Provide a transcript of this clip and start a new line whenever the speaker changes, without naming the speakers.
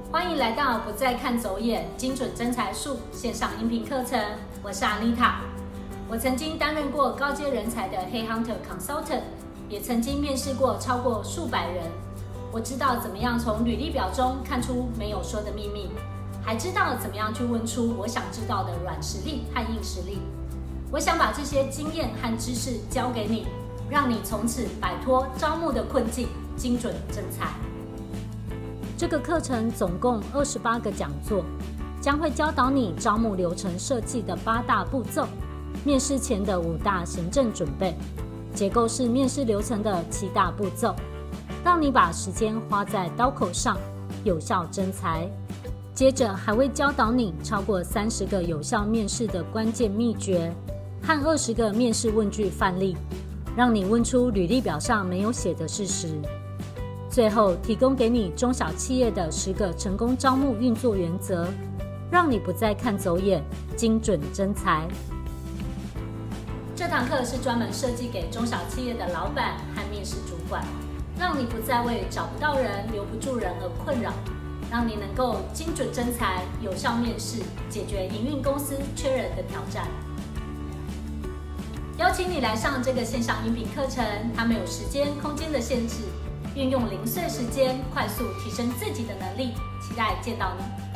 欢迎来到不再看走眼精准真才术线上音频课程，我是 Anita。我曾经担任过高阶人才的 Headhunter Consultant， 也曾经面试过超过数百人。我知道怎么样从履历表中看出没有说的秘密，还知道怎么样去问出我想知道的软实力和硬实力。我想把这些经验和知识教给你，让你从此摆脱招募的困境，精准征才。这个课程总共28个讲座，将会教导你招募流程设计的8大步骤，面试前的5大行政准备，结构式面试流程的7大步骤，让你把时间花在刀口上，有效征才。接着还会教导你超过30个有效面试的关键秘诀和20个面试问句范例，让你问出履历表上没有写的事实。最后提供给你中小企业的10个成功招募运作原则，让你不再看走眼，精准征才。这堂课是专门设计给中小企业的老板和面试主管，让你不再为找不到人、留不住人而困扰，让你能够精准征才、有效面试，解决营运公司缺人的挑战。邀请你来上这个线上音频课程，它没有时间、空间的限制，运用零碎时间，快速提升自己的能力，期待见到你。